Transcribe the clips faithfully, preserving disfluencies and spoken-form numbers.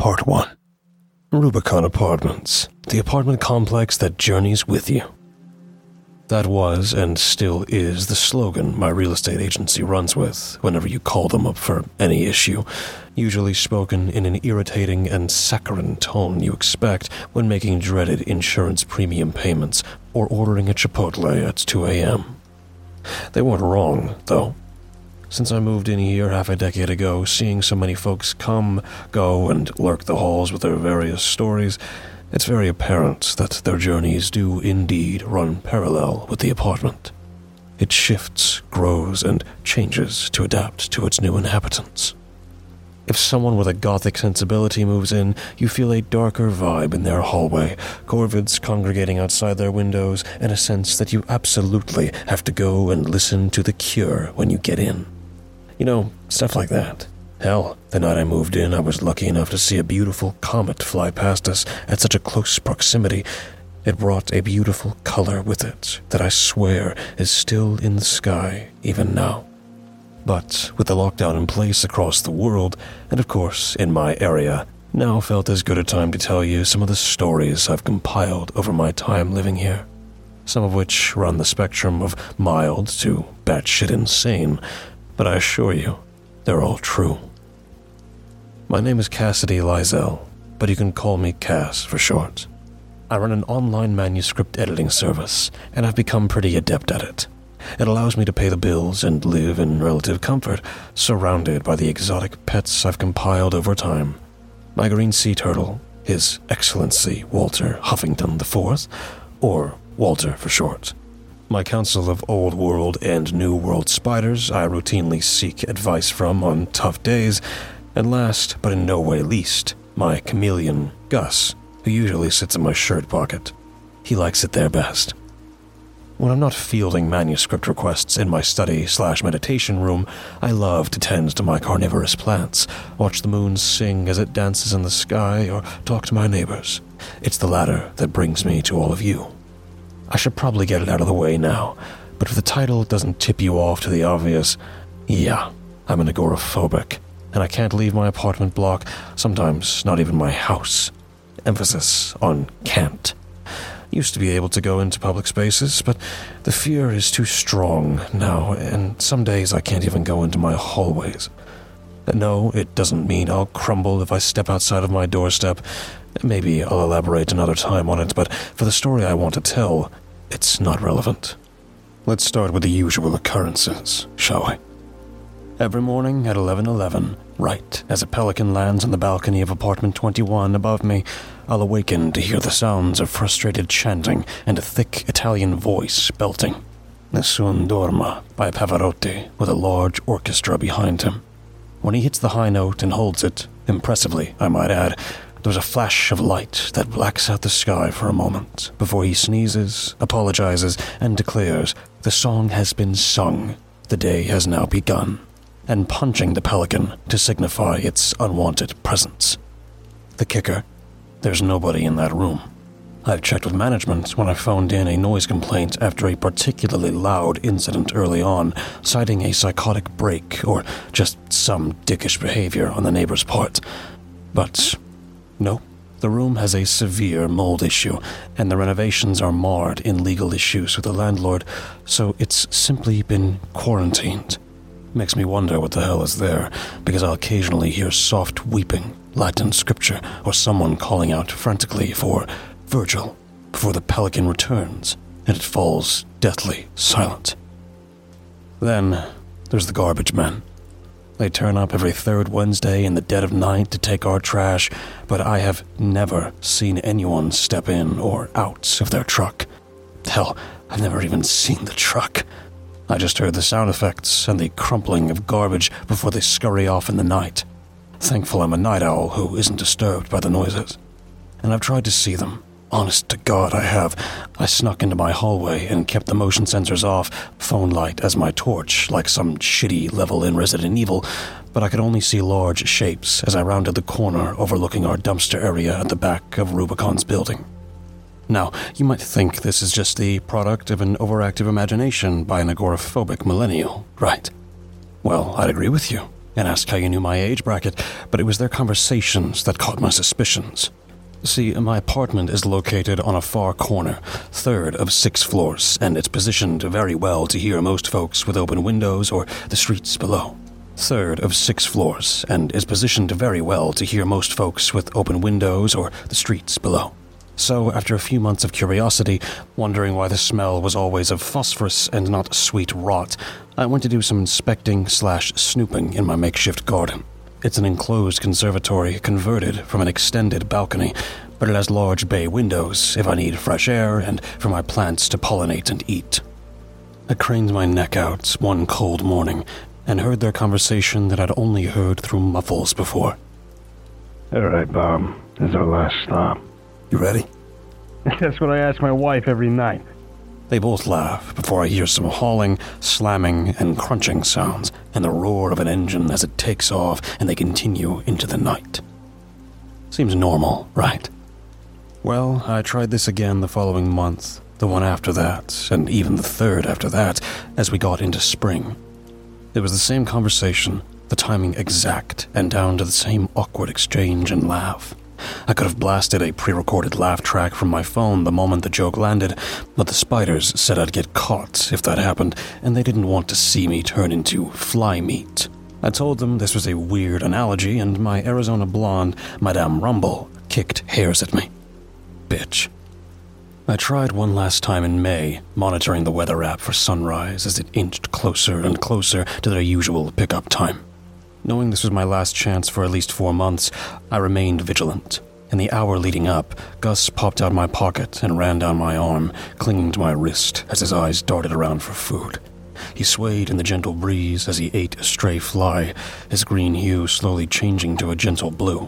Part one. Rubicon Apartments, the apartment complex that journeys with you. That was, and still is, the slogan my real estate agency runs with whenever you call them up for any issue, usually spoken in an irritating and saccharine tone you expect when making dreaded insurance premium payments or ordering a Chipotle at two a.m. They weren't wrong, though. Since I moved in here half a decade ago, seeing so many folks come, go, and lurk the halls with their various stories, it's very apparent that their journeys do indeed run parallel with the apartment. It shifts, grows, and changes to adapt to its new inhabitants. If someone with a gothic sensibility moves in, you feel a darker vibe in their hallway, corvids congregating outside their windows, and a sense that you absolutely have to go and listen to The Cure when you get in. You know, stuff like that. Hell, the night I moved in, I was lucky enough to see a beautiful comet fly past us at such a close proximity. It brought a beautiful color with it that I swear is still in the sky even now. But with the lockdown in place across the world, and of course in my area, now felt as good a time to tell you some of the stories I've compiled over my time living here. Some of which run the spectrum of mild to batshit insane, but I assure you, they're all true. My name is Cassidy Lizell, but you can call me Cass for short. I run an online manuscript editing service, and I've become pretty adept at it. It allows me to pay the bills and live in relative comfort, surrounded by the exotic pets I've compiled over time. My green sea turtle, His Excellency Walter Huffington the Fourth, or Walter for short. My council of Old World and New World spiders I routinely seek advice from on tough days, and last, but in no way least, my chameleon, Gus, who usually sits in my shirt pocket. He likes it there best. When I'm not fielding manuscript requests in my study slash meditation room, I love to tend to my carnivorous plants, watch the moon sing as it dances in the sky, or talk to my neighbors. It's the latter that brings me to all of you. I should probably get it out of the way now, but if the title doesn't tip you off to the obvious, yeah, I'm an agoraphobic, and I can't leave my apartment block, sometimes not even my house. Emphasis on can't. Used to be able to go into public spaces, but the fear is too strong now, and some days I can't even go into my hallways. No, it doesn't mean I'll crumble if I step outside of my doorstep. Maybe I'll elaborate another time on it, but for the story I want to tell, it's not relevant. Let's start with the usual occurrences, shall we? Every morning at eleven eleven, right as a pelican lands on the balcony of apartment twenty-one above me, I'll awaken to hear the sounds of frustrated chanting and a thick Italian voice belting. Nessun Dorma by Pavarotti with a large orchestra behind him. When he hits the high note and holds it, impressively, I might add, there's a flash of light that blacks out the sky for a moment before he sneezes, apologizes, and declares the song has been sung, the day has now begun, and punching the pelican to signify its unwanted presence. The kicker, there's nobody in that room. I've checked with management when I phoned in a noise complaint after a particularly loud incident early on, citing a psychotic break or just some dickish behavior on the neighbor's part. But no, the room has a severe mold issue, and the renovations are marred in legal issues with the landlord, so it's simply been quarantined. Makes me wonder what the hell is there, because I'll occasionally hear soft weeping, Latin scripture, or someone calling out frantically for Virgil before the pelican returns, and it falls deathly silent. Then there's the garbage men. They turn up every third Wednesday in the dead of night to take our trash, but I have never seen anyone step in or out of their truck. Hell, I've never even seen the truck. I just heard the sound effects and the crumpling of garbage before they scurry off in the night. Thankful I'm a night owl who isn't disturbed by the noises. And I've tried to see them. Honest to God, I have. I snuck into my hallway and kept the motion sensors off, phone light as my torch, like some shitty level in Resident Evil, but I could only see large shapes as I rounded the corner overlooking our dumpster area at the back of Rubicon's building. Now, you might think this is just the product of an overactive imagination by an agoraphobic millennial, right? Well, I'd agree with you. and asked how you knew my age bracket, but it was their conversations that caught my suspicions. See, my apartment is located on a far corner, third of six floors, and it's positioned very well to hear most folks with open windows or the streets below. Third of six floors, and is positioned very well to hear most folks with open windows or the streets below. So, after a few months of curiosity, wondering why the smell was always of phosphorus and not sweet rot, I went to do some inspecting slash snooping in my makeshift garden. It's an enclosed conservatory converted from an extended balcony, but it has large bay windows if I need fresh air and for my plants to pollinate and eat. I craned my neck out one cold morning and heard their conversation that I'd only heard through muffles before. All right, Bob. This is our last stop. You ready? That's what I ask my wife every night. They both laugh before I hear some hauling, slamming, and crunching sounds, and the roar of an engine as it takes off and they continue into the night. Seems normal, right? Well, I tried this again the following month, the one after that, and even the third after that, as we got into spring. It was the same conversation, the timing exact, and down to the same awkward exchange and laugh. I could have blasted a pre-recorded laugh track from my phone the moment the joke landed, but the spiders said I'd get caught if that happened, and they didn't want to see me turn into fly meat. I told them this was a weird analogy, and my Arizona blonde, Madame Rumble, kicked hairs at me. Bitch. I tried one last time in May, monitoring the weather app for sunrise as it inched closer and closer to their usual pickup time. Knowing this was my last chance for at least four months, I remained vigilant. In the hour leading up, Gus popped out my pocket and ran down my arm, clinging to my wrist as his eyes darted around for food. He swayed in the gentle breeze as he ate a stray fly, his green hue slowly changing to a gentle blue.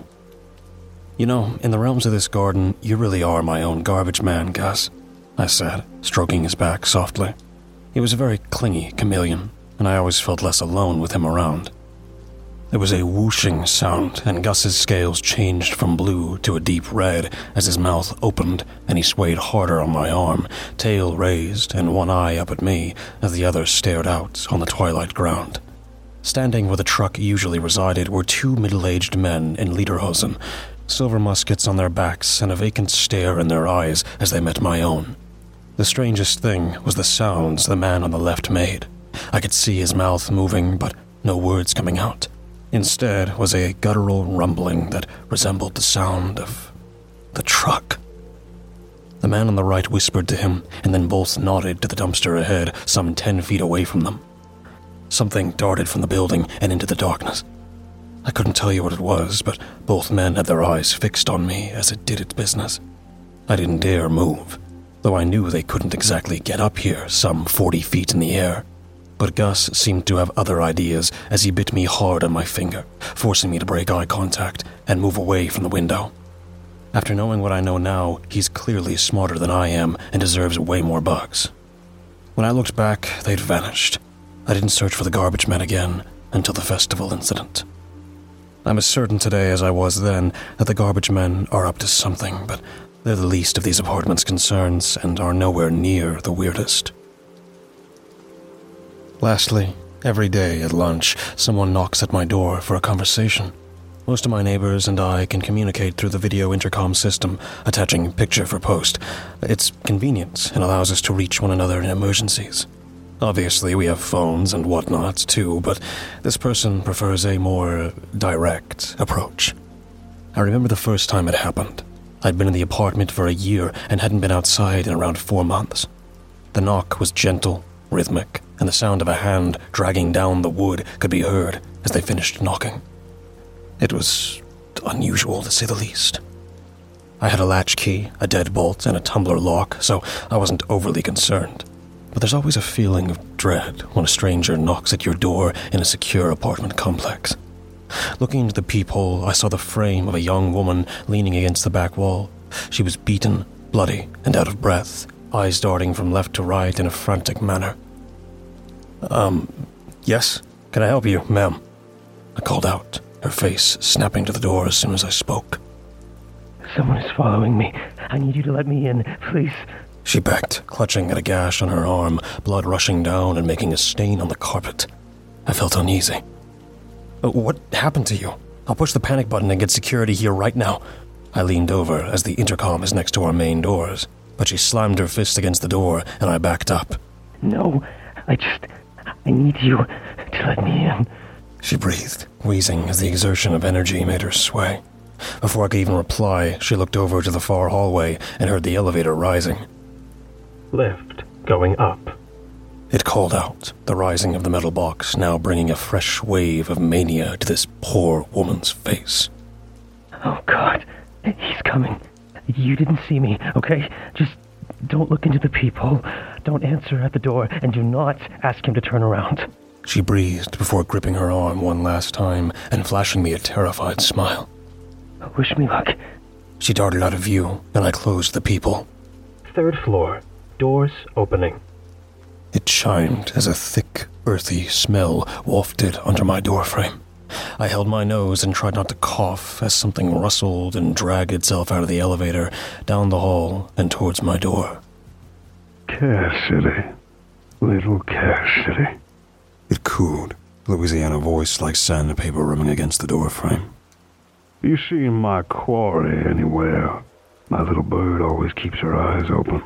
You know, in the realms of this garden, you really are my own garbage man, Gus, I said, stroking his back softly. He was a very clingy chameleon, and I always felt less alone with him around. There was a whooshing sound, and Gus's scales changed from blue to a deep red as his mouth opened and he swayed harder on my arm, tail raised and one eye up at me as the other stared out on the twilight ground. Standing where the truck usually resided were two middle-aged men in lederhosen, silver muskets on their backs and a vacant stare in their eyes as they met my own. The strangest thing was the sounds the man on the left made. I could see his mouth moving, but no words coming out. Instead was a guttural rumbling that resembled the sound of the truck. The man on the right whispered to him, and then both nodded to the dumpster ahead, some ten feet away from them. Something darted from the building and into the darkness. I couldn't tell you what it was, but both men had their eyes fixed on me as it did its business. I didn't dare move, though I knew they couldn't exactly get up here some forty feet in the air. But Gus seemed to have other ideas as he bit me hard on my finger, forcing me to break eye contact and move away from the window. After knowing what I know now, he's clearly smarter than I am and deserves way more bugs. When I looked back, they'd vanished. I didn't search for the garbage men again until the festival incident. I'm as certain today as I was then that the garbage men are up to something, but they're the least of these apartment's concerns and are nowhere near the weirdest. Lastly, every day at lunch, someone knocks at my door for a conversation. Most of my neighbors and I can communicate through the video intercom system, attaching picture for post. It's convenient and allows us to reach one another in emergencies. Obviously, we have phones and whatnot, too, but this person prefers a more direct approach. I remember the first time it happened. I'd been in the apartment for a year and hadn't been outside in around four months. The knock was gentle, rhythmic, and the sound of a hand dragging down the wood could be heard as they finished knocking. It was unusual, to say the least. I had a latchkey, a deadbolt, and a tumbler lock, so I wasn't overly concerned. But there's always a feeling of dread when a stranger knocks at your door in a secure apartment complex. Looking into the peephole, I saw the frame of a young woman leaning against the back wall. She was beaten, bloody, and out of breath, eyes darting from left to right in a frantic manner. Um, yes? Can I help you, ma'am? I called out, her face snapping to the door as soon as I spoke. Someone is following me. I need you to let me in, please. She begged, clutching at a gash on her arm, blood rushing down and making a stain on the carpet. I felt uneasy. Uh, what happened to you? I'll push the panic button and get security here right now. I leaned over as the intercom is next to our main doors, but she slammed her fist against the door and I backed up. No, I just... I need you to let me in. She breathed, wheezing as the exertion of energy made her sway. Before I could even reply, she looked over to the far hallway and heard the elevator rising. Lift going up. It called out, the rising of the metal box now bringing a fresh wave of mania to this poor woman's face. Oh, God. He's coming. You didn't see me, okay? Just don't look into the peephole. Don't answer at the door, and do not ask him to turn around. She breathed before gripping her arm one last time and flashing me a terrified smile. Wish me luck. She darted out of view, and I closed the peephole. Third floor. Doors opening. It chimed as a thick, earthy smell wafted under my doorframe. I held my nose and tried not to cough as something rustled and dragged itself out of the elevator, down the hall, and towards my door. Cash City. Little Cash City. It cooed, Louisiana voice like sandpaper rubbing against the doorframe. You seen my quarry anywhere? My little bird always keeps her eyes open.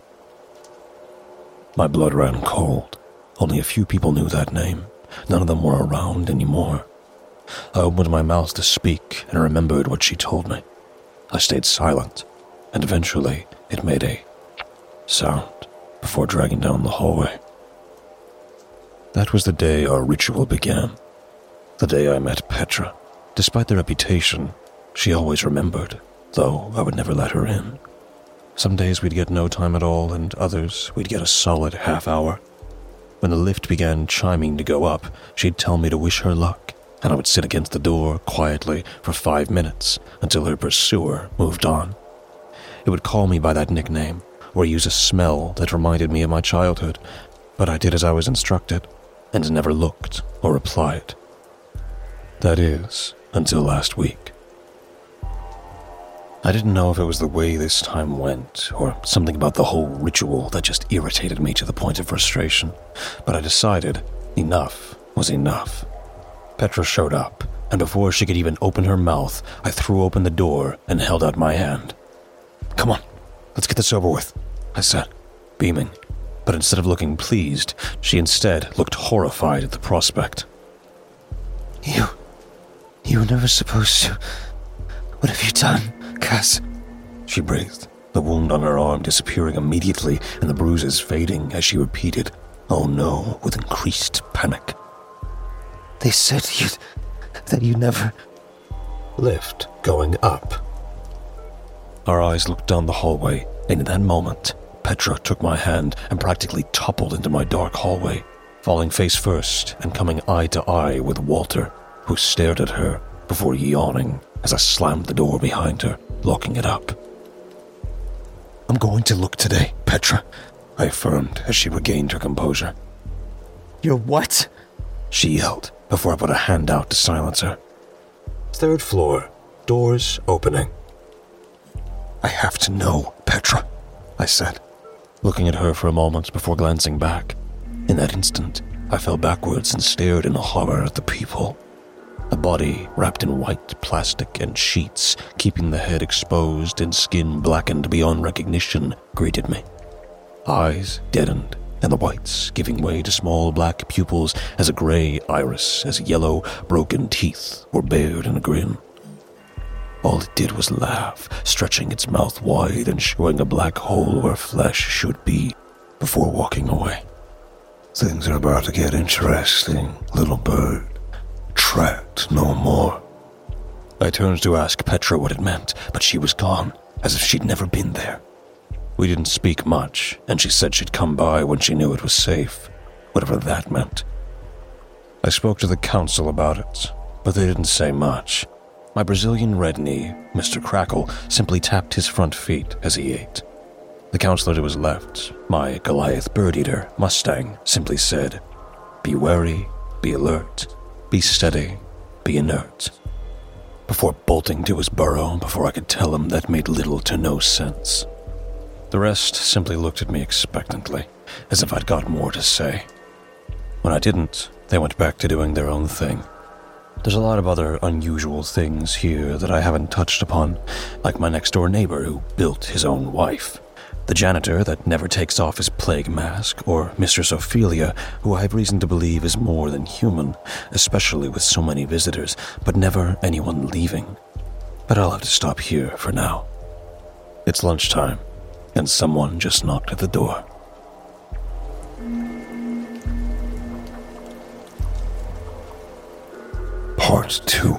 My blood ran cold. Only a few people knew that name. None of them were around anymore. I opened my mouth to speak and remembered what she told me. I stayed silent, and eventually it made a sound before dragging down the hallway. That was the day our ritual began. The day I met Petra. Despite the reputation, she always remembered, though I would never let her in. Some days we'd get no time at all, and others we'd get a solid half hour. When the lift began chiming to go up, she'd tell me to wish her luck, and I would sit against the door quietly for five minutes until her pursuer moved on. It would call me by that nickname, or use a smell that reminded me of my childhood, but I did as I was instructed, and never looked or replied. That is, until last week. I didn't know if it was the way this time went, or something about the whole ritual that just irritated me to the point of frustration, but I decided enough was enough. Petra showed up, and before she could even open her mouth, I threw open the door and held out my hand. "Come on, let's get this over with," I said, beaming. But instead of looking pleased, she instead looked horrified at the prospect. You... you were never supposed to... What have you done, Cass? She breathed, the wound on her arm disappearing immediately and the bruises fading as she repeated, "Oh no," with increased panic. They said you... that you never... Lift going up. Our eyes looked down the hallway, and in that moment, Petra took my hand and practically toppled into my dark hallway, falling face first and coming eye to eye with Walter, who stared at her before yawning as I slammed the door behind her, locking it up. "I'm going to look today, Petra," I affirmed as she regained her composure. You're what? She yelled before I put a hand out to silence her. "Third floor, doors opening." "I have to know, Petra," I said, looking at her for a moment before glancing back. In that instant, I fell backwards and stared in horror at the peephole. A body wrapped in white plastic and sheets, keeping the head exposed and skin blackened beyond recognition, greeted me. Eyes deadened, and the whites giving way to small black pupils as a gray iris, as yellow, broken teeth were bared in a grin. All it did was laugh, stretching its mouth wide and showing a black hole where flesh should be, before walking away. "Things are about to get interesting, little bird. Trapped no more." I turned to ask Petra what it meant, but she was gone, as if she'd never been there. We didn't speak much, and she said she'd come by when she knew it was safe, whatever that meant. I spoke to the council about it, but they didn't say much. My Brazilian red knee, Mister Crackle, simply tapped his front feet as he ate. The counselor to his left, my Goliath bird-eater, Mustang, simply said, "Be wary, be alert, be steady, be inert," before bolting to his burrow before I could tell him that made little to no sense. The rest simply looked at me expectantly, as if I'd got more to say. When I didn't, they went back to doing their own thing. There's a lot of other unusual things here that I haven't touched upon, like my next-door neighbor who built his own wife, the janitor that never takes off his plague mask, or Mistress Ophelia, who I have reason to believe is more than human, especially with so many visitors, but never anyone leaving. But I'll have to stop here for now. It's lunchtime, and someone just knocked at the door. Part two.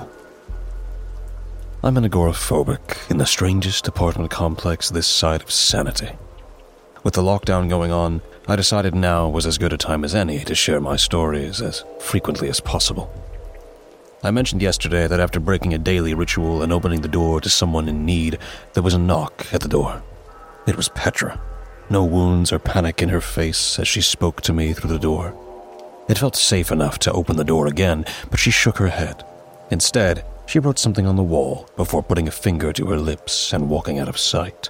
I'm an agoraphobic in the strangest apartment complex this side of sanity. With the lockdown going on, I decided now was as good a time as any to share my stories as frequently as possible. I mentioned yesterday that after breaking a daily ritual and opening the door to someone in need, there was a knock at the door. It was Petra. No wounds or panic in her face as she spoke to me through the door. It felt safe enough to open the door again, but she shook her head. Instead, she wrote something on the wall before putting a finger to her lips and walking out of sight.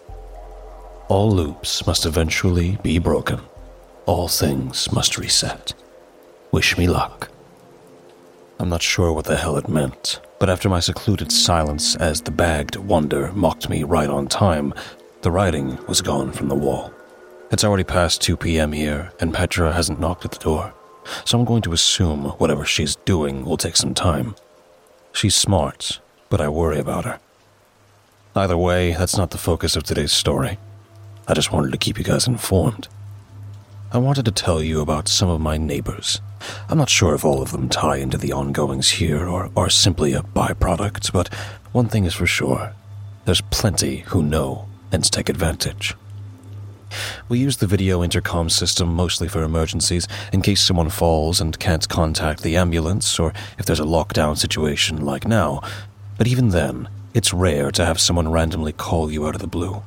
All loops must eventually be broken. All things must reset. Wish me luck. I'm not sure what the hell it meant, but after my secluded silence as the bagged wonder mocked me right on time, the writing was gone from the wall. It's already past two p.m. here, and Petra hasn't knocked at the door, so I'm going to assume whatever she's doing will take some time. She's smart, but I worry about her. Either way, that's not the focus of today's story. I just wanted to keep you guys informed. I wanted to tell you about some of my neighbors. I'm not sure if all of them tie into the ongoings here or are simply a byproduct, but one thing is for sure. There's plenty who know and take advantage. We use the video intercom system mostly for emergencies in case someone falls and can't contact the ambulance or if there's a lockdown situation like now, but even then, it's rare to have someone randomly call you out of the blue.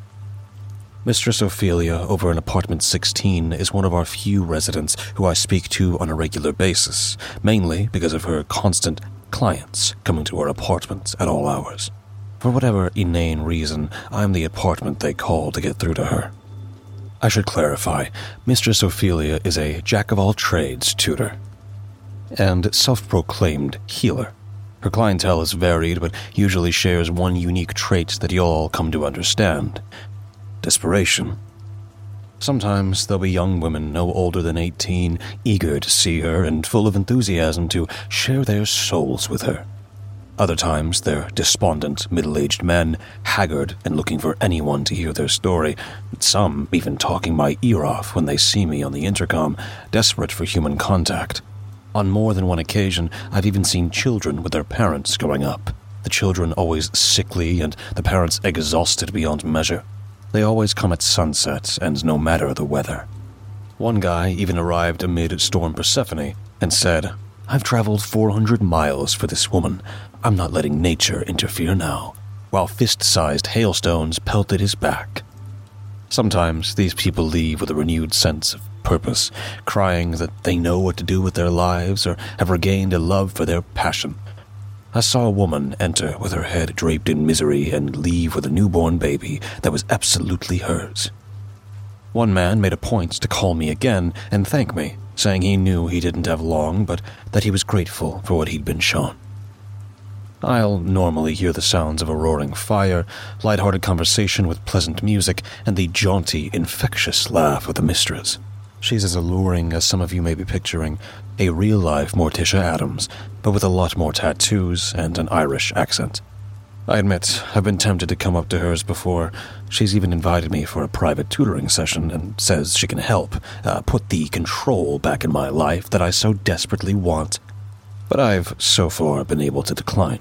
Mistress Ophelia over in apartment sixteen is one of our few residents who I speak to on a regular basis, mainly because of her constant clients coming to her apartment at all hours. For whatever inane reason, I'm the apartment they call to get through to her. I should clarify, Mistress Ophelia is a jack-of-all-trades tutor and self-proclaimed healer. Her clientele is varied, but usually shares one unique trait that you'll all come to understand: desperation. Sometimes there'll be young women no older than eighteen, eager to see her and full of enthusiasm to share their souls with her. Other times, they're despondent, middle-aged men, haggard and looking for anyone to hear their story, some even talking my ear off when they see me on the intercom, desperate for human contact. On more than one occasion, I've even seen children with their parents going up, the children always sickly and the parents exhausted beyond measure. They always come at sunset and no matter the weather. One guy even arrived amid Storm Persephone and said, "I've traveled four hundred miles for this woman. I'm not letting nature interfere now," while fist-sized hailstones pelted his back. Sometimes these people leave with a renewed sense of purpose, crying that they know what to do with their lives or have regained a love for their passion. I saw a woman enter with her head draped in misery and leave with a newborn baby that was absolutely hers. One man made a point to call me again and thank me, saying he knew he didn't have long, but that he was grateful for what he'd been shown. I'll normally hear the sounds of a roaring fire, light-hearted conversation with pleasant music, and the jaunty, infectious laugh of the mistress. She's as alluring as some of you may be picturing, a real-life Morticia Addams, but with a lot more tattoos and an Irish accent. I admit, I've been tempted to come up to hers before. She's even invited me for a private tutoring session and says she can help uh, put the control back in my life that I so desperately want. But I've so far been able to decline.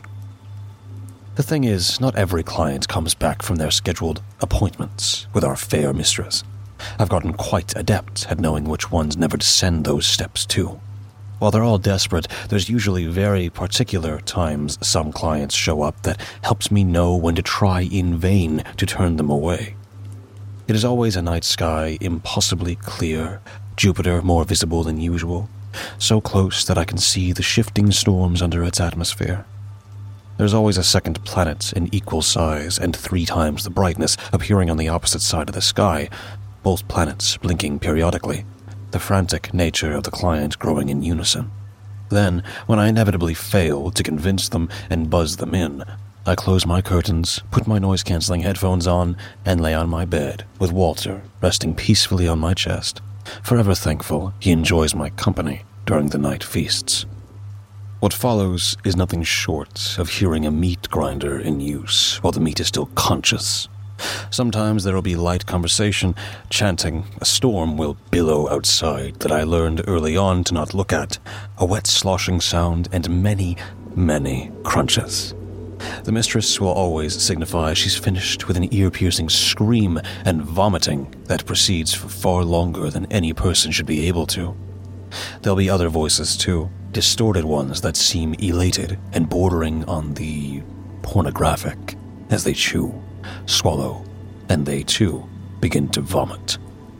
The thing is, not every client comes back from their scheduled appointments with our fair mistress. I've gotten quite adept at knowing which ones never descend those steps to. While they're all desperate, there's usually very particular times some clients show up that helps me know when to try in vain to turn them away. It is always a night sky impossibly clear, Jupiter more visible than usual, so close that I can see the shifting storms under its atmosphere. There's always a second planet in equal size and three times the brightness appearing on the opposite side of the sky, both planets blinking periodically, the frantic nature of the client growing in unison. Then, when I inevitably fail to convince them and buzz them in, I close my curtains, put my noise-canceling headphones on, and lay on my bed, with Walter resting peacefully on my chest, forever thankful he enjoys my company during the night feasts. What follows is nothing short of hearing a meat grinder in use while the meat is still conscious. Sometimes there will be light conversation, chanting, a storm will billow outside that I learned early on to not look at, a wet sloshing sound, and many, many crunches. The mistress will always signify she's finished with an ear-piercing scream and vomiting that proceeds for far longer than any person should be able to. There'll be other voices too, distorted ones that seem elated and bordering on the pornographic as they chew, swallow, and they too begin to vomit.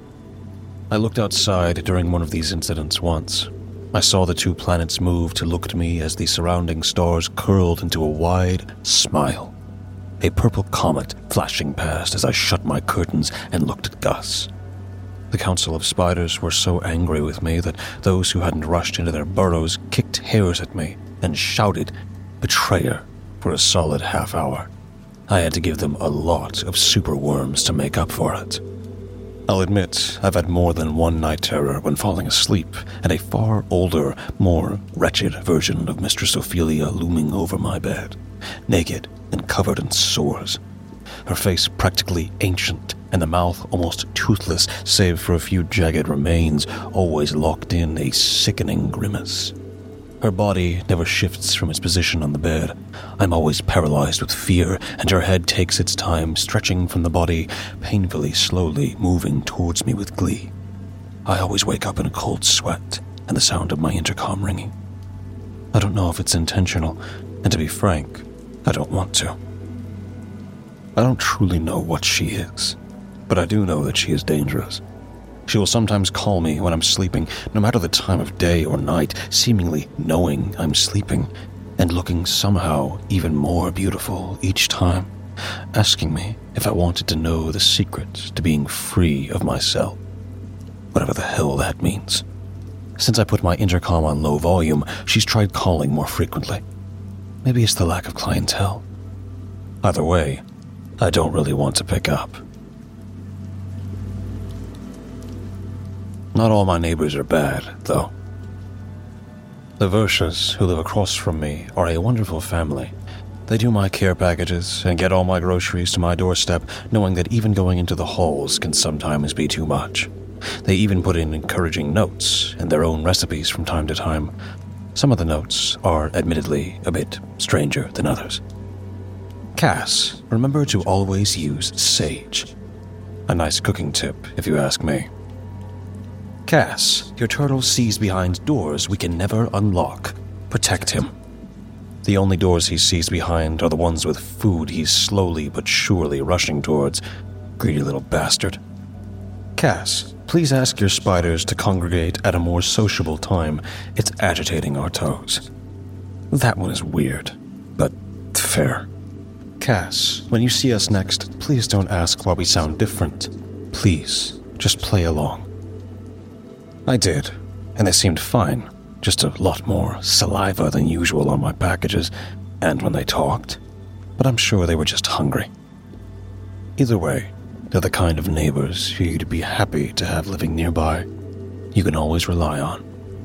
I looked outside during one of these incidents once. I saw the two planets move to look at me as the surrounding stars curled into a wide smile. A purple comet flashing past as I shut my curtains and looked at Gus. The Council of Spiders were so angry with me that those who hadn't rushed into their burrows kicked hairs at me and shouted, "Betrayer," for a solid half hour. I had to give them a lot of super worms to make up for it. I'll admit, I've had more than one night terror when falling asleep, and a far older, more wretched version of Mistress Ophelia looming over my bed, naked and covered in sores. Her face practically ancient, and the mouth almost toothless, save for a few jagged remains, always locked in a sickening grimace. Her body never shifts from its position on the bed. I'm always paralyzed with fear, and her head takes its time, stretching from the body, painfully slowly moving towards me with glee. I always wake up in a cold sweat, and the sound of my intercom ringing. I don't know if it's intentional, and to be frank, I don't want to. I don't truly know what she is, but I do know that she is dangerous. She will sometimes call me when I'm sleeping, no matter the time of day or night, seemingly knowing I'm sleeping, and looking somehow even more beautiful each time, asking me if I wanted to know the secret to being free of myself. Whatever the hell that means. Since I put my intercom on low volume, she's tried calling more frequently. Maybe it's the lack of clientele. Either way, I don't really want to pick up. Not all my neighbors are bad, though. The Vershas, who live across from me, are a wonderful family. They do my care packages and get all my groceries to my doorstep, knowing that even going into the halls can sometimes be too much. They even put in encouraging notes and their own recipes from time to time. Some of the notes are admittedly a bit stranger than others. Cass, remember to always use sage. A nice cooking tip, if you ask me. Cass, your turtle sees behind doors we can never unlock. Protect him. The only doors he sees behind are the ones with food he's slowly but surely rushing towards. Greedy little bastard. Cass, please ask your spiders to congregate at a more sociable time. It's agitating our toes. That one is weird, but fair. Cass, when you see us next, please don't ask why we sound different. Please, just play along. I did, and they seemed fine, just a lot more saliva than usual on my packages, and when they talked, but I'm sure they were just hungry. Either way, they're the kind of neighbors you'd be happy to have living nearby. You can always rely on.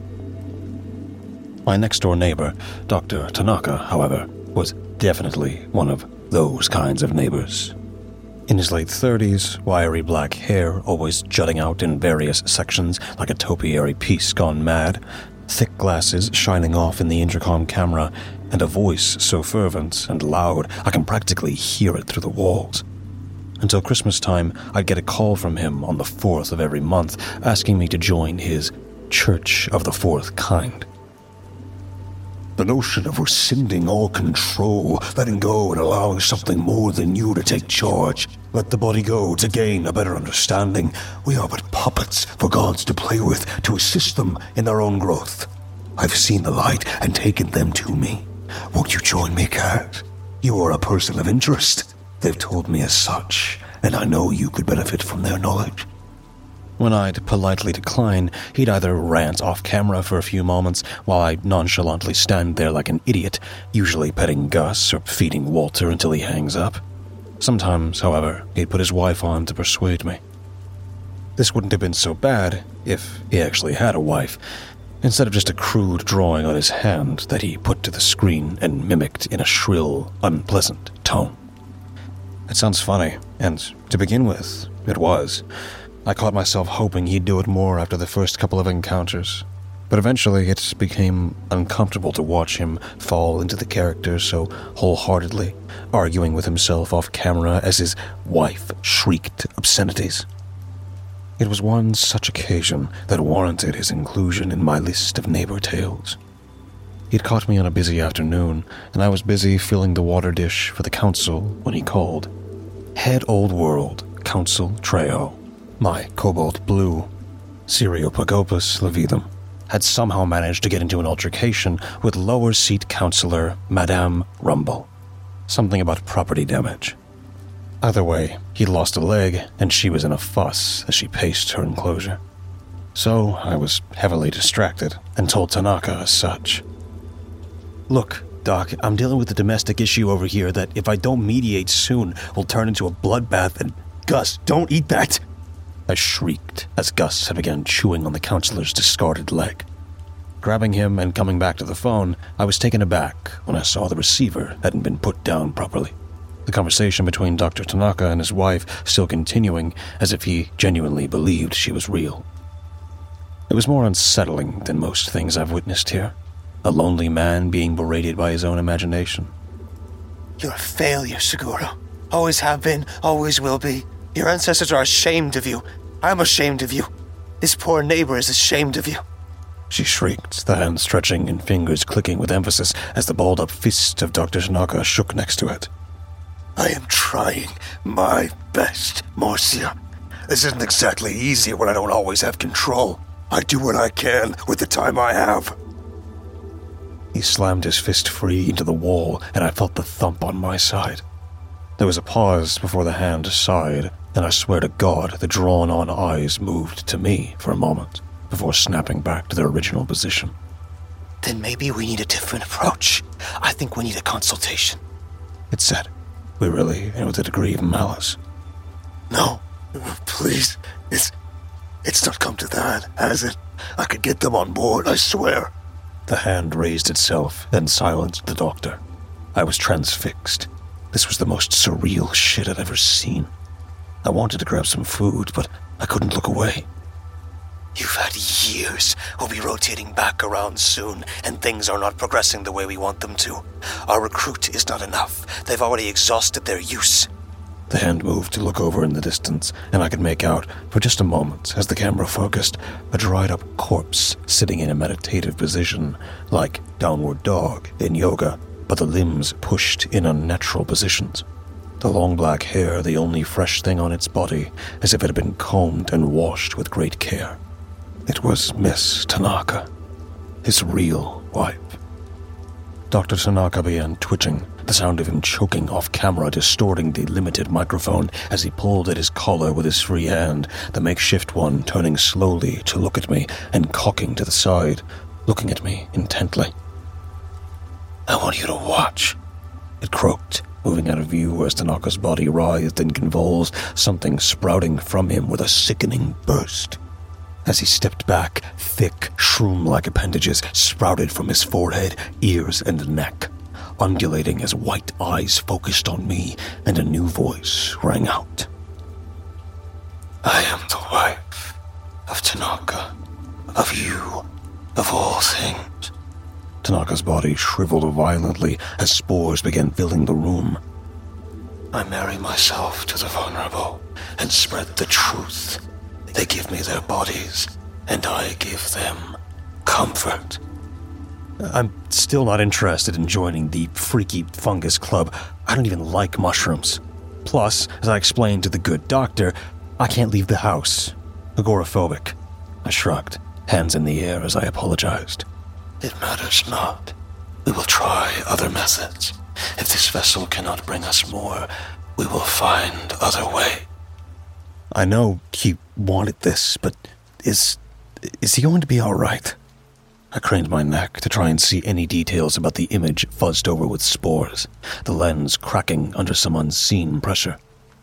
My next-door neighbor, Doctor Tanaka, however, was definitely one of those kinds of neighbors. In his late thirties, wiry black hair always jutting out in various sections like a topiary piece gone mad, thick glasses shining off in the intercom camera, and a voice so fervent and loud I can practically hear it through the walls. Until Christmas time, I'd get a call from him on the fourth of every month asking me to join his Church of the Fourth Kind. The notion of rescinding all control, letting go and allowing something more than you to take charge. Let the body go to gain a better understanding. We are but puppets for gods to play with, to assist them in their own growth. I've seen the light and taken them to me. Won't you join me, Cat? You are a person of interest. They've told me as such, and I know you could benefit from their knowledge. When I'd politely decline, he'd either rant off camera for a few moments while I nonchalantly stand there like an idiot, usually petting Gus or feeding Walter until he hangs up. Sometimes, however, he'd put his wife on to persuade me. This wouldn't have been so bad if he actually had a wife, instead of just a crude drawing on his hand that he put to the screen and mimicked in a shrill, unpleasant tone. It sounds funny, and to begin with, it was. I caught myself hoping he'd do it more after the first couple of encounters, but eventually it became uncomfortable to watch him fall into the character so wholeheartedly, arguing with himself off camera as his wife shrieked obscenities. It was one such occasion that warranted his inclusion in my list of neighbor tales. He'd caught me on a busy afternoon, and I was busy filling the water dish for the council when he called. Head Old World, Council Trejo, my cobalt blue, Cereopagopus levidum, had somehow managed to get into an altercation with lower seat councillor Madame Rumble. Something about property damage. Either way, he'd lost a leg, and she was in a fuss as she paced her enclosure. So I was heavily distracted and told Tanaka as such. Look, Doc, I'm dealing with a domestic issue over here that if I don't mediate soon will turn into a bloodbath, and Gus, don't eat that! I shrieked as Gus had begun chewing on the counselor's discarded leg. Grabbing him and coming back to the phone, I was taken aback when I saw the receiver hadn't been put down properly. The conversation between Doctor Tanaka and his wife still continuing as if he genuinely believed she was real. It was more unsettling than most things I've witnessed here. A lonely man being berated by his own imagination. You're a failure, Seguro. Always have been, always will be. Your ancestors are ashamed of you. I'm ashamed of you. This poor neighbor is ashamed of you. She shrieked, the hand stretching and fingers clicking with emphasis as the balled-up fist of Doctor Tanaka shook next to it. I am trying my best, Marcia. This isn't exactly easy when I don't always have control. I do what I can with the time I have. He slammed his fist free into the wall, and I felt the thump on my side. There was a pause before the hand sighed, and I swear to God the drawn-on eyes moved to me for a moment, before snapping back to their original position. Then maybe we need a different approach. I think we need a consultation. It said, wearily and with a degree of malice. No, please, it's, it's not come to that, has it? I could get them on board, I swear. The hand raised itself, then silenced the doctor. I was transfixed. This was the most surreal shit I'd ever seen. I wanted to grab some food, but I couldn't look away. You've had years. We'll be rotating back around soon, and things are not progressing the way we want them to. Our recruit is not enough. They've already exhausted their use. The hand moved to look over in the distance, and I could make out, for just a moment, as the camera focused, a dried-up corpse sitting in a meditative position, like downward dog in yoga, but the limbs pushed in unnatural positions. The long black hair the only fresh thing on its body, as if it had been combed and washed with great care. It was Miss Tanaka, his real wife. Doctor Tanaka began twitching, the sound of him choking off camera distorting the limited microphone as he pulled at his collar with his free hand, the makeshift one turning slowly to look at me and cocking to the side, looking at me intently. I want you to watch, it croaked, moving out of view as Tanaka's body writhed and convulsed, something sprouting from him with a sickening burst. As he stepped back, thick, shroom-like appendages sprouted from his forehead, ears, and neck, undulating as white eyes focused on me, and a new voice rang out. I am the wife of Tanaka, of you, of all things. Tanaka's body shriveled violently as spores began filling the room. I marry myself to the vulnerable and spread the truth. They give me their bodies, and I give them comfort. I'm still not interested in joining the freaky fungus club. I don't even like mushrooms. Plus, as I explained to the good doctor, I can't leave the house. Agoraphobic. I shrugged, hands in the air as I apologized. It matters not. We will try other methods. If this vessel cannot bring us more, we will find other way. I know he wanted this, but is... is he going to be all right? I craned my neck to try and see any details about the image fuzzed over with spores, the lens cracking under some unseen pressure.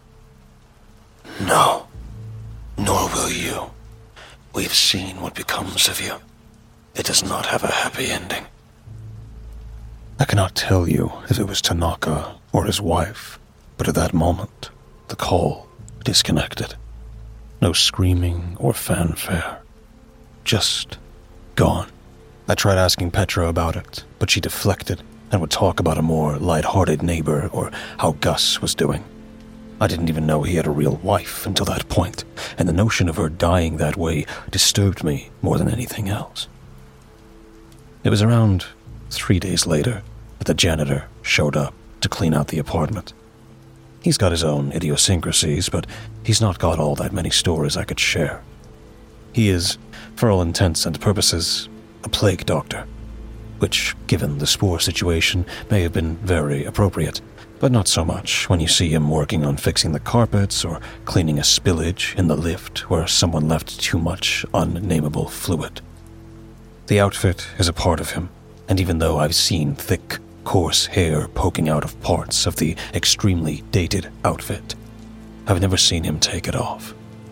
No, nor will you. We've seen what becomes of you. It does not have a happy ending. I cannot tell you if it was Tanaka or his wife, but at that moment, the call disconnected. No screaming or fanfare. Just gone. I tried asking Petra about it, but she deflected and would talk about a more light-hearted neighbor or how Gus was doing. I didn't even know he had a real wife until that point, and the notion of her dying that way disturbed me more than anything else. It was around three days later that the janitor showed up to clean out the apartment. He's got his own idiosyncrasies, but he's not got all that many stories I could share. He is, for all intents and purposes, a plague doctor, which, given the spore situation, may have been very appropriate, but not so much when you see him working on fixing the carpets or cleaning a spillage in the lift where someone left too much unnameable fluid. The outfit is a part of him, and even though I've seen thick, coarse hair poking out of parts of the extremely dated outfit, I've never seen him take it off.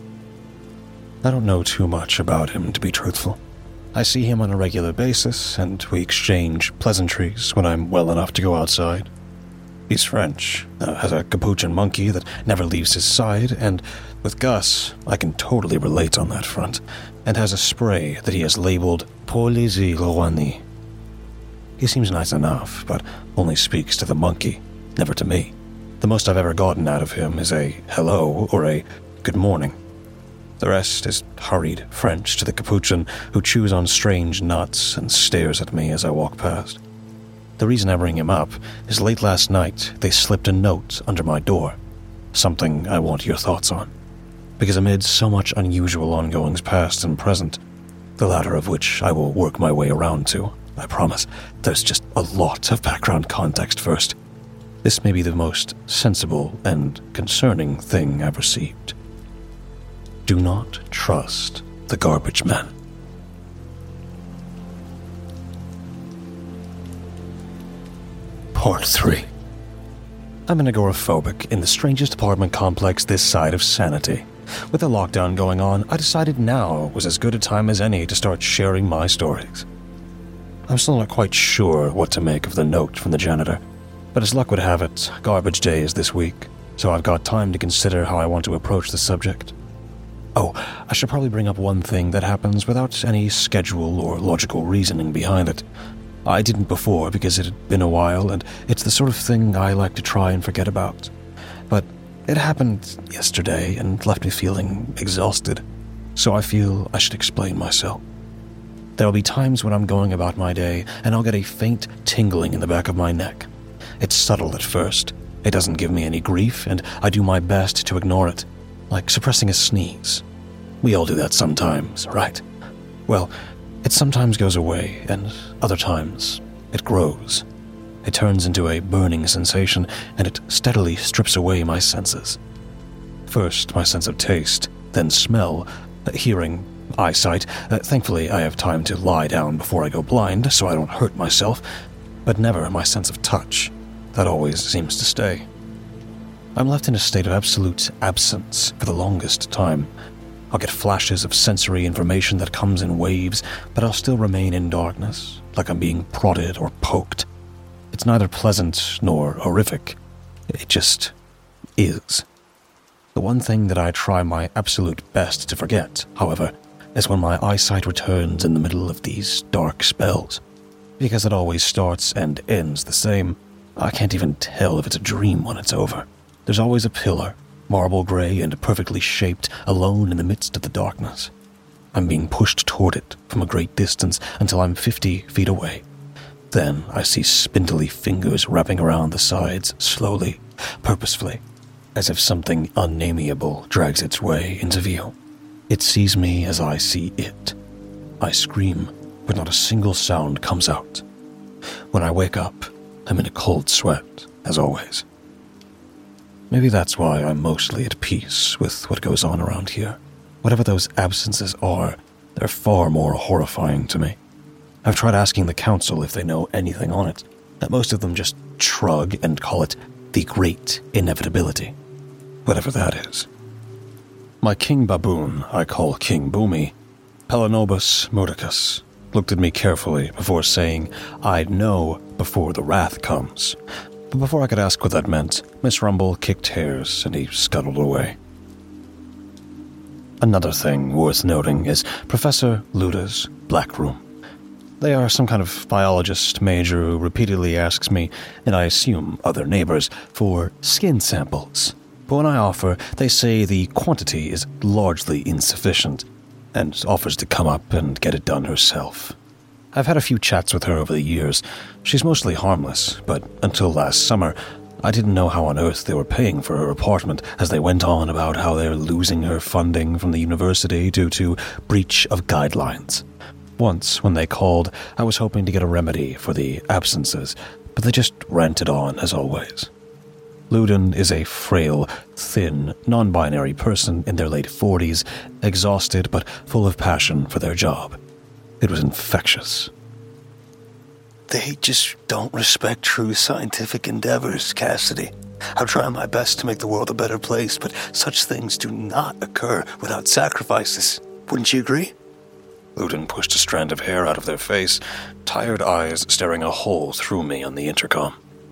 I don't know too much about him, to be truthful. I see him on a regular basis, and we exchange pleasantries when I'm well enough to go outside. He's French, uh, has a capuchin monkey that never leaves his side, and with Gus, I can totally relate on that front, and has a spray that he has labeled Polésie Rouani. He seems nice enough, but only speaks to the monkey, never to me. The most I've ever gotten out of him is a hello or a good morning. The rest is hurried French to the capuchin, who chews on strange nuts and stares at me as I walk past. The reason I bring him up is late last night they slipped a note under my door, something I want your thoughts on, because amid so much unusual ongoings past and present, the latter of which I will work my way around to, I promise, there's just a lot of background context first. This may be the most sensible and concerning thing I've received. Do not trust the garbage men. Part three. I'm an agoraphobic in the strangest apartment complex this side of sanity. With the lockdown going on, I decided now was as good a time as any to start sharing my stories. I'm still not quite sure what to make of the note from the janitor, but as luck would have it, garbage day is this week, so I've got time to consider how I want to approach the subject. Oh, I should probably bring up one thing that happens without any schedule or logical reasoning behind it. I didn't before because it had been a while, and it's the sort of thing I like to try and forget about. But it happened yesterday and left me feeling exhausted, so I feel I should explain myself. There'll be times when I'm going about my day, and I'll get a faint tingling in the back of my neck. It's subtle at first. It doesn't give me any grief, and I do my best to ignore it, like suppressing a sneeze. We all do that sometimes, right? Well, it sometimes goes away, and other times it grows. It turns into a burning sensation, and it steadily strips away my senses. First, my sense of taste, then smell, uh, hearing, eyesight. Uh, thankfully, I have time to lie down before I go blind, so I don't hurt myself, but never my sense of touch. That always seems to stay. I'm left in a state of absolute absence for the longest time. I'll get flashes of sensory information that comes in waves, but I'll still remain in darkness, like I'm being prodded or poked. It's neither pleasant nor horrific. It just is. The one thing that I try my absolute best to forget, however, is when my eyesight returns in the middle of these dark spells. Because it always starts and ends the same, I can't even tell if it's a dream when it's over. There's always a pillar, marble gray and perfectly shaped, alone in the midst of the darkness. I'm being pushed toward it from a great distance until I'm fifty feet away. Then I see spindly fingers wrapping around the sides, slowly, purposefully, as if something unnameable drags its way into view. It sees me as I see it. I scream, but not a single sound comes out. When I wake up, I'm in a cold sweat, as always. Maybe that's why I'm mostly at peace with what goes on around here. Whatever those absences are, they're far more horrifying to me. I've tried asking the council if they know anything on it, but most of them just shrug and call it the great inevitability, whatever that is. My king baboon, I call King Boomy, Pelinobus Mordicus, looked at me carefully before saying I'd know before the wrath comes. But before I could ask what that meant, Miss Rumble kicked hairs and he scuttled away. Another thing worth noting is Professor Luda's Black Room. They are some kind of biologist major who repeatedly asks me, and I assume other neighbors, for skin samples. But when I offer, they say the quantity is largely insufficient, and offers to come up and get it done herself. I've had a few chats with her over the years. She's mostly harmless, but until last summer, I didn't know how on earth they were paying for her apartment, as they went on about how they're losing her funding from the university due to breach of guidelines. Once, when they called, I was hoping to get a remedy for the absences, but they just ranted on as always. Luden is a frail, thin, non-binary person in their late forties, exhausted but full of passion for their job. It was infectious. They just don't respect true scientific endeavors, Cassidy. I'm trying my best to make the world a better place, but such things do not occur without sacrifices. Wouldn't you agree? Luden pushed a strand of hair out of their face, tired eyes staring a hole through me on the intercom.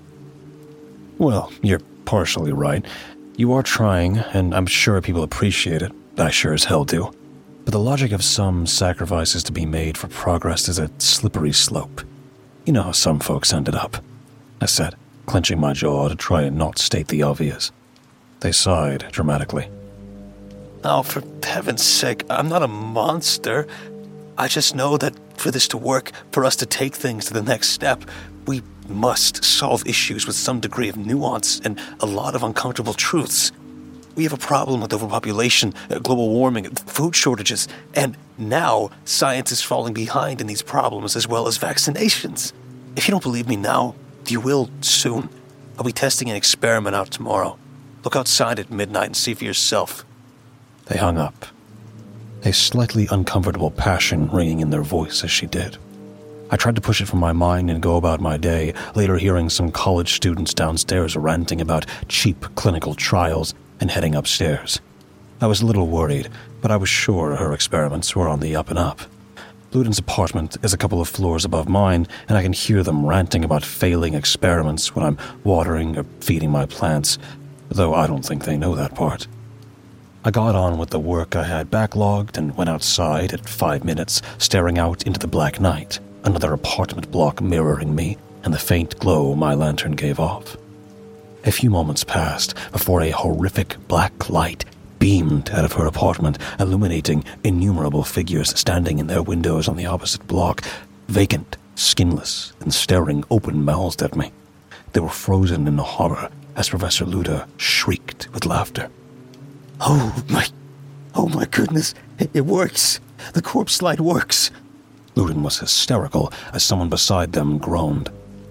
Well, you're partially right. You are trying, and I'm sure people appreciate it. I sure as hell do. But the logic of some sacrifices to be made for progress is a slippery slope. You know how some folks ended up, I said, clenching my jaw to try and not state the obvious. They sighed dramatically. Oh, for heaven's sake, I'm not a monster. I just know that for this to work, for us to take things to the next step, we must solve issues with some degree of nuance and a lot of uncomfortable truths. We have a problem with overpopulation, global warming, food shortages, and now science is falling behind in these problems as well as vaccinations. If you don't believe me now, you will soon. I'll be testing an experiment out tomorrow. Look outside at midnight and see for yourself. They hung up, a slightly uncomfortable passion ringing in their voice as she did. I tried to push it from my mind and go about my day, later hearing some college students downstairs ranting about cheap clinical trials and heading upstairs. I was a little worried, but I was sure her experiments were on the up and up. Luden's apartment is a couple of floors above mine, and I can hear them ranting about failing experiments when I'm watering or feeding my plants, though I don't think they know that part. I got on with the work I had backlogged and went outside at five minutes, staring out into the black night, another apartment block mirroring me and the faint glow my lantern gave off. A few moments passed before a horrific black light beamed out of her apartment, illuminating innumerable figures standing in their windows on the opposite block, vacant, skinless, and staring open-mouthed at me. They were frozen in horror as Professor Luda shrieked with laughter. Oh my, oh my goodness, it, it works. The corpse light works. Luden was hysterical as someone beside them groaned.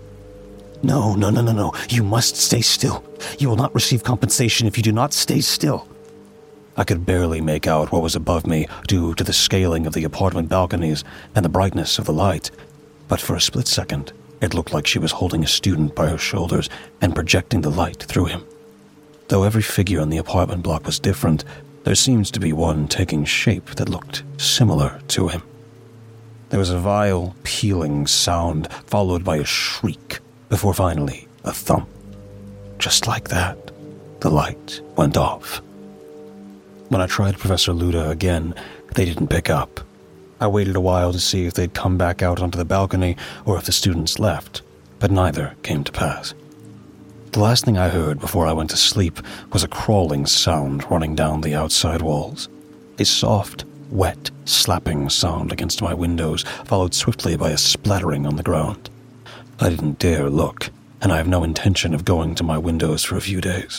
No, no, no, no, no. You must stay still. You will not receive compensation if you do not stay still. I could barely make out what was above me due to the scaling of the apartment balconies and the brightness of the light, but for a split second, it looked like she was holding a student by her shoulders and projecting the light through him. Though every figure in the apartment block was different, there seems to be one taking shape that looked similar to him. There was a vile, pealing sound, followed by a shriek, before finally a thump. Just like that, the light went off. When I tried Professor Luda again, they didn't pick up. I waited a while to see if they'd come back out onto the balcony or if the students left, but neither came to pass. The last thing I heard before I went to sleep was a crawling sound running down the outside walls. A soft, wet, slapping sound against my windows, followed swiftly by a splattering on the ground. I didn't dare look, and I have no intention of going to my windows for a few days.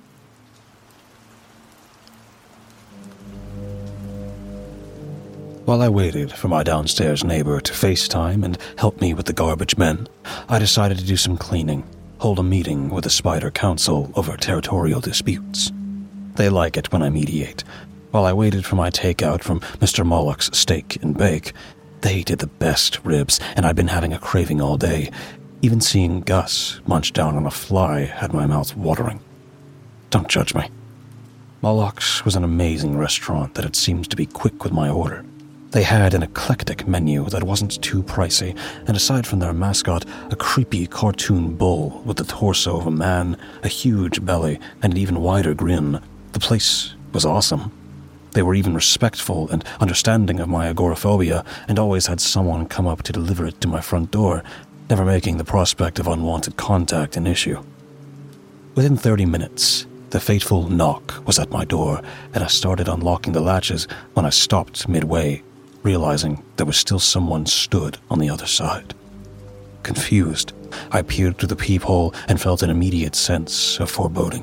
While I waited for my downstairs neighbor to FaceTime and help me with the garbage men, I decided to do some cleaning, hold a meeting with the Spider Council over territorial disputes. They like it when I mediate. While I waited for my takeout from Mister Moloch's Steak and Bake, they did the best ribs, and I'd been having a craving all day. Even seeing Gus munch down on a fly had my mouth watering. Don't judge me. Moloch's was an amazing restaurant that had seemed to be quick with my order. They had an eclectic menu that wasn't too pricey, and aside from their mascot, a creepy cartoon bull with the torso of a man, a huge belly, and an even wider grin, the place was awesome. They were even respectful and understanding of my agoraphobia, and always had someone come up to deliver it to my front door, never making the prospect of unwanted contact an issue. Within thirty minutes, the fateful knock was at my door, and I started unlocking the latches when I stopped midway, realizing there was still someone stood on the other side. Confused, I peered through the peephole and felt an immediate sense of foreboding.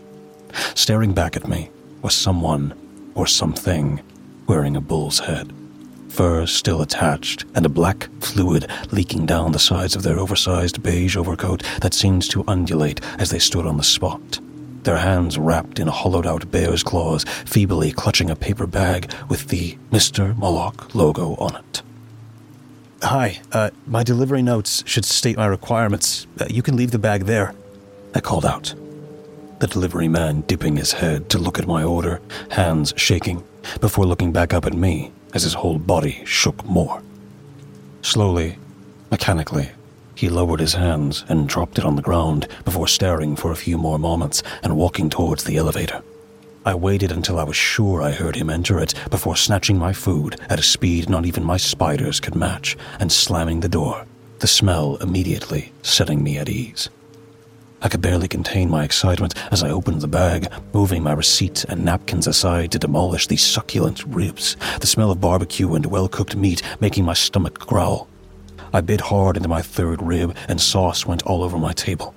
Staring back at me was someone, or something, wearing a bull's head, fur still attached, and a black fluid leaking down the sides of their oversized beige overcoat that seemed to undulate as they stood on the spot. Their hands wrapped in hollowed-out bear's claws, feebly clutching a paper bag with the Mister Moloch logo on it. "Hi, uh, my delivery notes should state my requirements. Uh, you can leave the bag there," I called out. The delivery man dipping his head to look at my order, hands shaking, before looking back up at me as his whole body shook more. Slowly, mechanically, he lowered his hands and dropped it on the ground before staring for a few more moments and walking towards the elevator. I waited until I was sure I heard him enter it before snatching my food at a speed not even my spiders could match and slamming the door, the smell immediately setting me at ease. I could barely contain my excitement as I opened the bag, moving my receipt and napkins aside to demolish these succulent ribs, the smell of barbecue and well-cooked meat making my stomach growl. I bit hard into my third rib, and sauce went all over my table.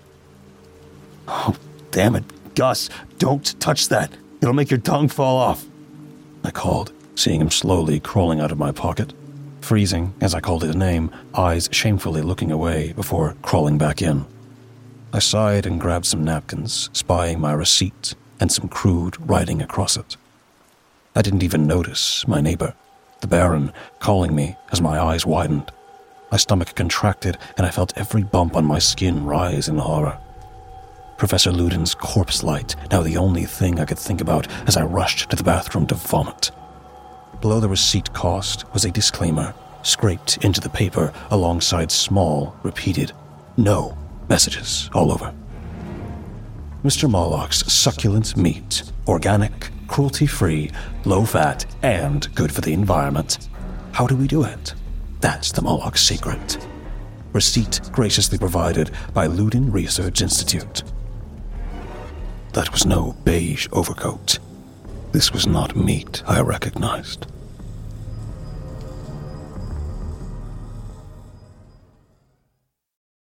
"Oh, damn it, Gus, don't touch that. It'll make your tongue fall off," I called, seeing him slowly crawling out of my pocket, freezing as I called his name, eyes shamefully looking away before crawling back in. I sighed and grabbed some napkins, spying my receipt and some crude writing across it. I didn't even notice my neighbor, the Baron, calling me as my eyes widened. My stomach contracted, and I felt every bump on my skin rise in horror. Professor Luden's corpse light, now the only thing I could think about as I rushed to the bathroom to vomit. Below the receipt cost was a disclaimer, scraped into the paper alongside small, repeated, "No" messages all over. Mister Moloch's succulent meat, organic, cruelty-free, low-fat, and good for the environment. How do we do it? That's the Moloch secret. Receipt graciously provided by Luden Research Institute. That was no beige overcoat. This was not meat I recognized.